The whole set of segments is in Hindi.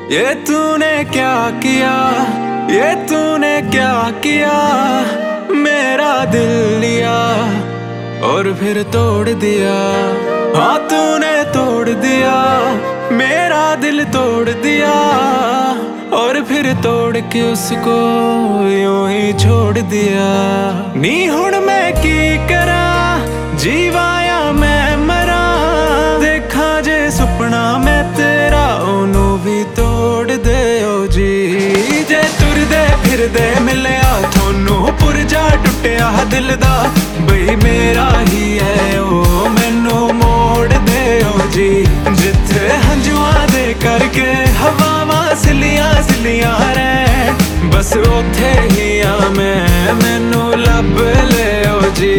ये तूने क्या किया, ये तूने क्या किया, मेरा दिल लिया और फिर तोड़ दिया। हाँ तूने तोड़ दिया, मेरा दिल तोड़ दिया और फिर तोड़ के उसको यूं ही छोड़ दिया। नी हुण मैं की करा, जीवा या मैं मरा, देखा जे सुपना मैं तेरा ओनू भी तोड़ दे ओ जी। जे तुरदे फिरदे मिलिया थोनू पुरजा टुटिया दिल दा, बई मेरा ही है ओ मैनू मोड़ दे ओ जी। जिथे हंजुआ दे करके हवावां सिलियां सिलियां रैन, बस उथे ही आ मैं, मैनू लब ले ओ जी।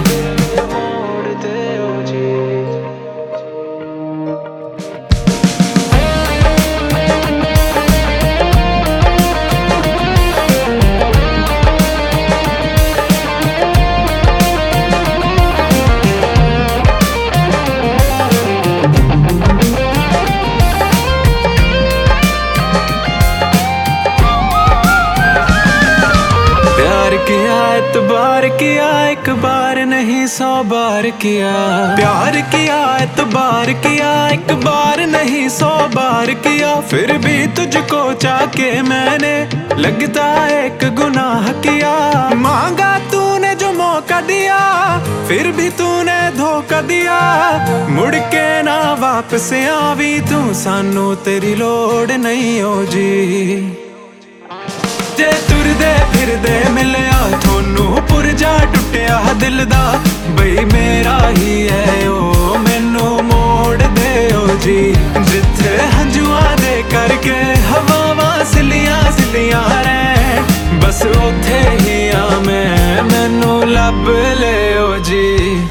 एतबार किया एक बार नहीं 100 बार किया, प्यार किया एतबार किया एक बार नहीं 100 बार किया। फिर भी तुझको चाके मैंने लगता एक गुनाह किया। मांगा तूने जो मौका दिया, फिर भी तूने धोखा दिया। मुड़ के ना वापस आवी तू, सानू तेरी लोड़ नहीं हो जी। जे तुरदे फिरदे मिलिया थोनू पुरजा टुटिया दिल दा, बई मेरा ही है ओ मैनू मोड़ दे ओ जी। जिथे हंजुआ दे करके हवावां सिलियां सिलियां रैन, बस उथे ही आ मैं, मैनू लब ले ओ जी।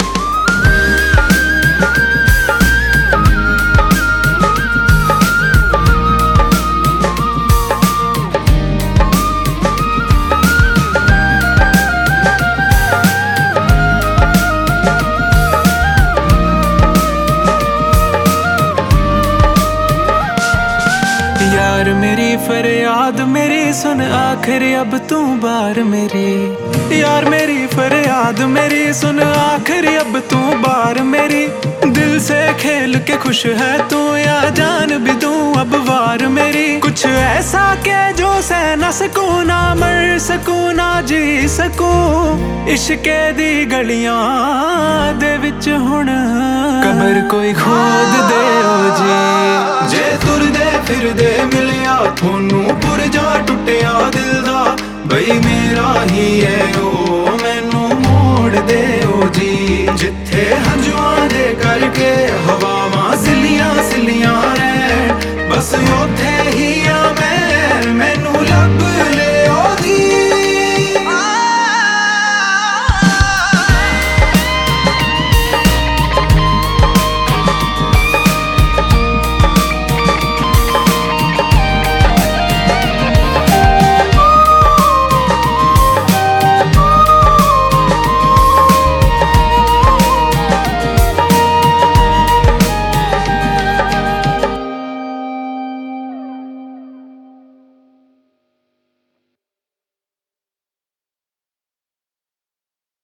यार मेरी फरियाद मेरी सुन आखिर अब तू बार मेरी। यार मेरी फरियाद मेरी सुन आखिर अब तू बार मेरी। दिल से खेल के खुश है तू या जान भी दूं अब वार मेरी। कुछ ऐसा के जो सह न सकूं, ना मर सकूं ना जी सकूं। इश्के दी गलियां दे विच हुण कबर कोई खोद दे ओ जी। जे तुरदे फिरदे मिलिया थोनू पुरजा टुटिया दिल दा, बई मेरा ही है ओ मैनू मोड़ दे ओ जी। जिथे हंजुआ दे करके हवावां सिलियां सिलियां रैन, बस उथे